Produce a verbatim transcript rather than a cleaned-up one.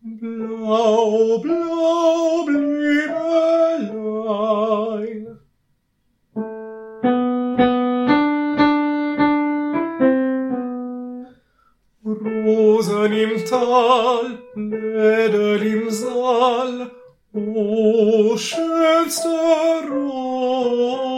Blau, blau, Blümelein. Rosen im Tal, Mädel im Saal, o schönste Rose.